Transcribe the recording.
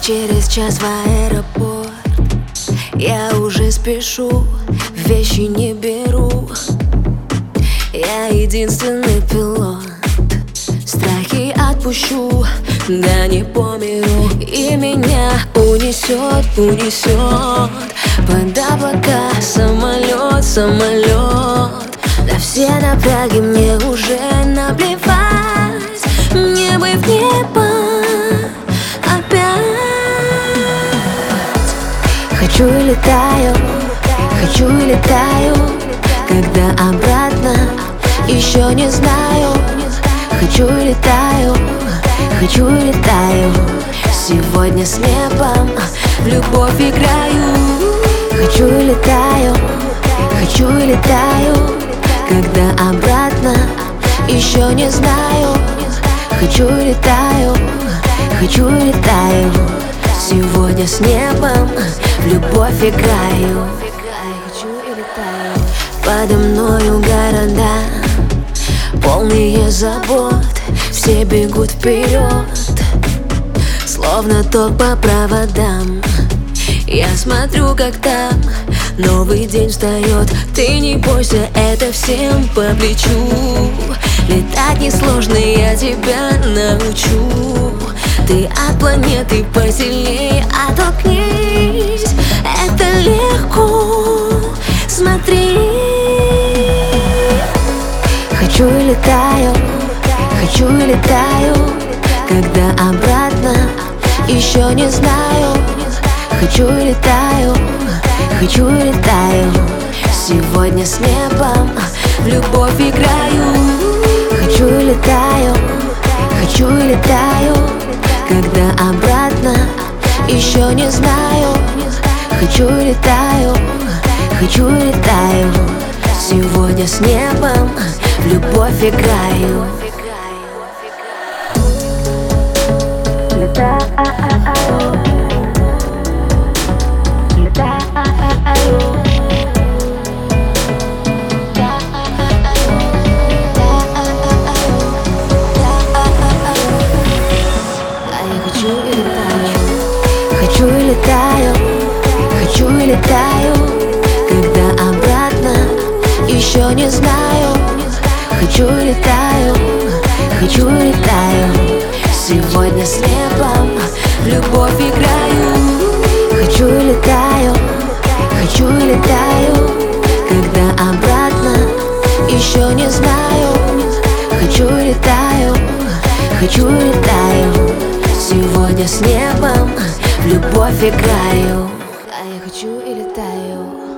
Через час в аэропорт. Я уже спешу, вещи не беру. Я единственный пилот. Страхи отпущу, да не по миру. И меня унесет, унесет под облака самолет, самолет. Да все напряги мне уже наплевать. Мне бы в небо опять. Хочу и летаю, хочу и летаю. Когда обратно, еще не знаю. Хочу и летаю, хочу и летаю. Сегодня с небом в любовь играю. Хочу и летаю, хочу и летаю. Когда обратно, еще не знаю. Хочу и летаю, хочу и летаю. Сегодня с небом в любовь играю. Хочу и летаю. Подо мною города, полные забот, все бегут вперед, словно ток по проводам. Я смотрю, как там новый день встает. Ты не бойся, это всем по плечу. Летать несложно, я тебя научу. Ты от планеты посильнее оттолкнись. Это легко, смотри. Хочу и летаю, хочу и летаю. Когда обратно, еще не знаю. Хочу и летаю, хочу и летаю. Сегодня с небом в любовь играю. Хочу и летаю, хочу и летаю. Когда обратно, еще не знаю. Хочу и летаю, хочу и летаю. Сегодня с небом в любовь играю. Хочу и летаю, хочу и летаю. Когда обратно, еще не знаю. Хочу и летаю, хочу и летаю. Сегодня с небом в любовь играю. Хочу и летаю, хочу и летаю. Когда обратно, еще не знаю. Хочу и летаю, хочу и летаю. Сегодня с небом в любовь играю. А я хочу и летаю.